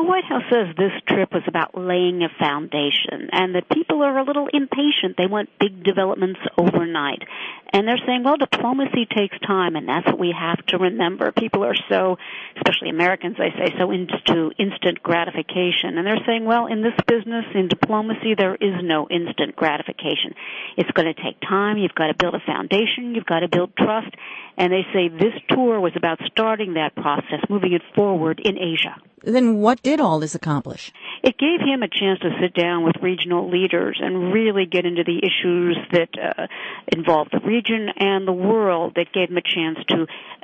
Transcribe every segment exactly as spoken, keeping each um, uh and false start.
White House says this trip was about laying a foundation and that people are a little impatient. They want big developments overnight. And they're saying, well, diplomacy takes time, and that's what we have to remember. People are so, especially Americans, I say, so into instant gratification. And they're saying, well, in this business, in diplomacy, there is no instant gratification. It's going to take time. You've got to build a foundation. You've got to build trust. And they say this tour was about starting that process, moving it forward in Asia. Then what did all this accomplish? It gave him a chance to sit down with regional leaders and really get into the issues that uh, involve the region and the world. That gave him a chance to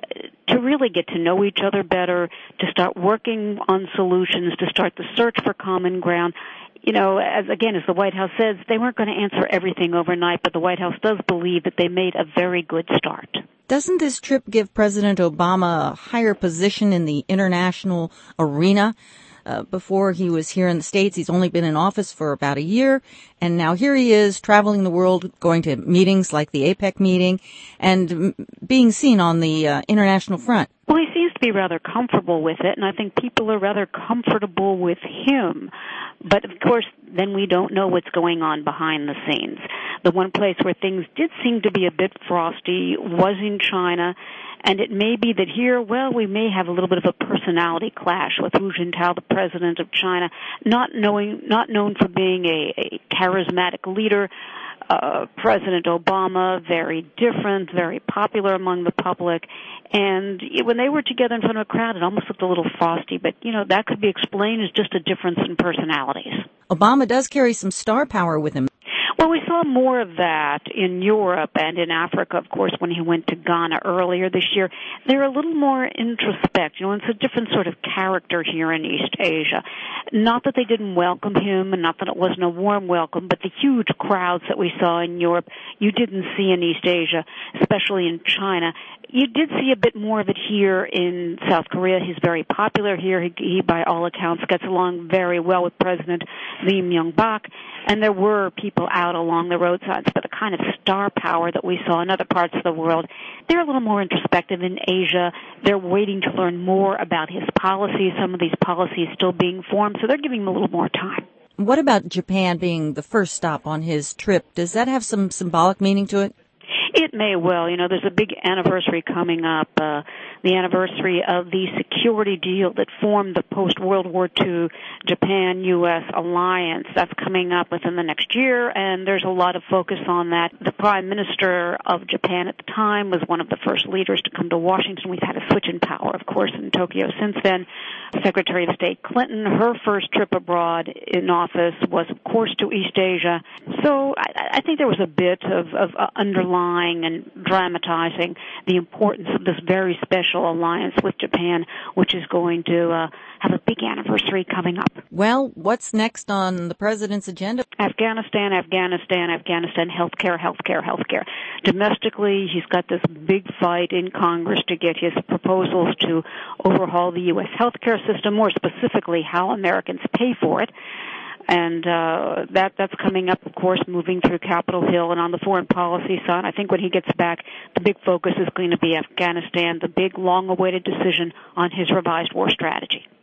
to really get to know each other better, to start working on solutions, to start the search for common ground. You know, as again, as the White House says, they weren't going to answer everything overnight, but the White House does believe that they made a very good start. Doesn't this trip give President Obama a higher position in the international arena? Uh, before he was here in the States, he's only been in office for about a year, and now here he is traveling the world, going to meetings like the APEC meeting, and m- being seen on the uh, international front. Well, he seems to be rather comfortable with it, and I think people are rather comfortable with him. But, of course, then we don't know what's going on behind the scenes. The one place where things did seem to be a bit frosty was in China, and it may be that here, well, we may have a little bit of a personality clash with Hu Jintao, the president of China, not knowing, not known for being a, a charismatic leader. Uh, President Obama, very different, very popular among the public. And when they were together in front of a crowd, it almost looked a little frosty. But, you know, that could be explained as just a difference in personalities. Obama does carry some star power with him. Well, we saw more of that in Europe and in Africa, of course, when he went to Ghana earlier this year. They're a little more introspect. You know, it's a different sort of character here in East Asia. Not that they didn't welcome him, and not that it wasn't a warm welcome, but the huge crowds that we saw in Europe, you didn't see in East Asia, especially in China. You did see a bit more of it here in South Korea. He's very popular here. He, he by all accounts, gets along very well with President Lee Myung-bak. And there were people out along the roadsides, but the kind of star power that we saw in other parts of the world, they're a little more introspective in Asia. They're waiting to learn more about his policies. Some of these policies still being formed, so they're giving him a little more time. What about Japan being the first stop on his trip? Does that have some symbolic meaning to it? It may well. You know, there's a big anniversary coming up, uh, the anniversary of the security deal that formed the post-World War Two Japan-U S alliance. That's coming up within the next year, and there's a lot of focus on that. The Prime Minister of Japan at the time was one of the first leaders to come to Washington. We've had a switch in power, of course, in Tokyo since then. Secretary of State Clinton, her first trip abroad in office was, of course, to East Asia. So I, I think there was a bit of, of uh, underlying and dramatizing the importance of this very special alliance with Japan, which is going to uh, have a big anniversary coming up. Well, what's next on the president's agenda? Afghanistan, Afghanistan, Afghanistan, healthcare, healthcare, healthcare. Domestically, he's got this big fight in Congress to get his proposals to overhaul the U S healthcare system, more specifically how Americans pay for it. And uh that that's coming up, of course, moving through Capitol Hill. And on the foreign policy side, I think when he gets back, the big focus is going to be Afghanistan, the big, long-awaited decision on his revised war strategy.